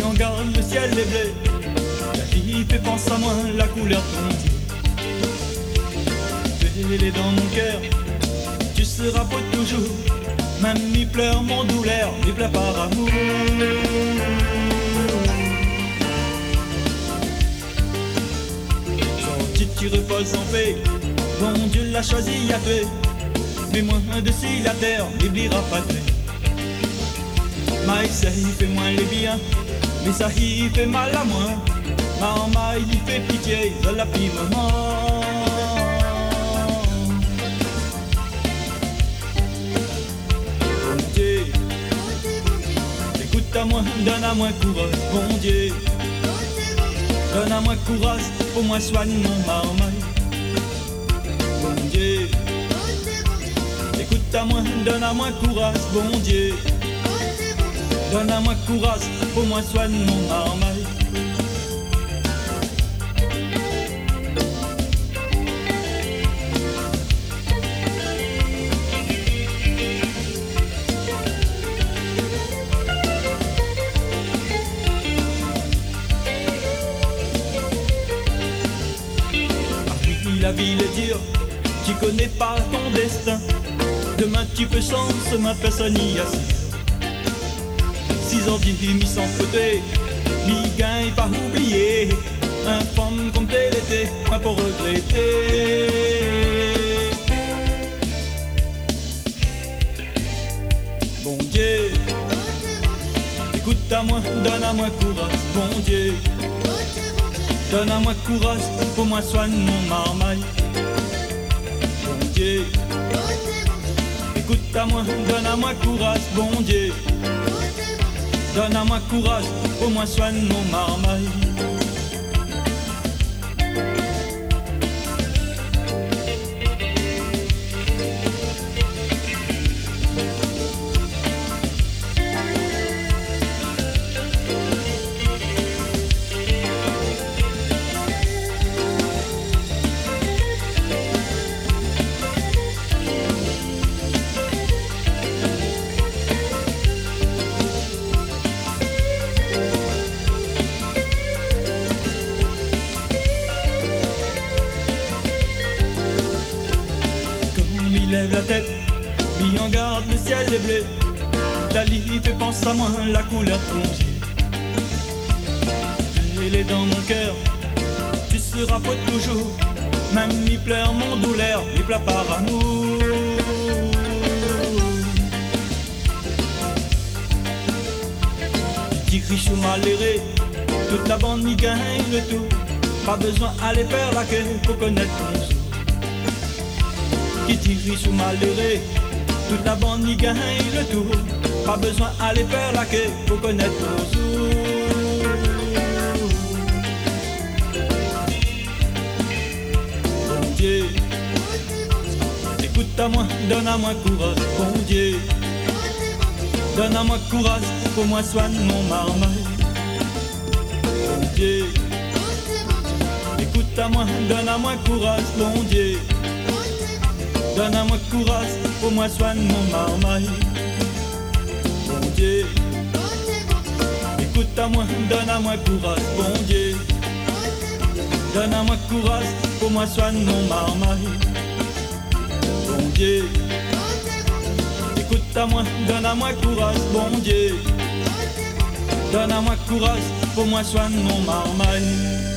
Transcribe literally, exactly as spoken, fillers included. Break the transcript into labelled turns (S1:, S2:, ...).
S1: en garde, le ciel est bleu. La vie fait penser à moi, la couleur de ton Dieu. Tu es dans mon cœur, tu seras pour toujours. Même mi pleure mon douleur, mi pleure par amour. Gentil, tu reposes en paix, bon Dieu l'a choisi à paix. Mais moi dessus la terre, n'oubliera pas de mais ça y fait moins les biens, mais ça y fait mal à moi. Maman il fait pitié de la petite maman. Bon Dieu, écoute à moi, donne à moi courage, bon Dieu. Donne à moi courage, pour moi soigne mon maman. Bon Dieu, écoute à moi, donne à moi courage, bon Dieu. Donne à moi courage, pour moi soigne mon marmaille. Ah oui, la vie est dure, tu connais pas ton destin. Demain tu peux changer, ma personne y assise. Six ans dix, mis sans côté, mi gagne pas oublié. Un femme comme tel était, moi pour regretter. Bon Dieu, écoute à moi, donne à moi courage, bon Dieu. Donne à moi courage, pour moi soigne mon marmaille. Bon Dieu, écoute à moi, donne à moi courage, bon Dieu. Donne à moi courage, au moins soigne mon marmaille. Lève la tête, mis en garde, le ciel est bleu. La vie fait penser à moi, la couleur de ton yeux. Elle est dans mon cœur, tu seras pour toujours. Même mi pleure mon douleur, mi pleure par amour. Petit riche ou malheureux, toute la bande y gagne le tout. Pas besoin d'aller faire la queue pour connaître ton jour. Qui dit riche ou malheureux, toute la bande y gagne le tour. Pas besoin d'aller faire la queue pour connaître ton jour. Bon Dieu, écoute à moi, donne à moi courage, bon Dieu. Donne à moi courage, pour moi soigne mon marmaille. Bon Dieu, écoute à moi, donne à moi courage, bon Dieu. Donne à moi courage, pour moi soigne mon marmaille. Bon Dieu, écoute à moi, donne à moi courage, bon Dieu. Donne à moi courage, pour moi soigne mon marmaille. Bon Dieu, écoute à moi, donne à moi courage, bon Dieu. Donne à moi courage, pour moi soigne mon marmaille.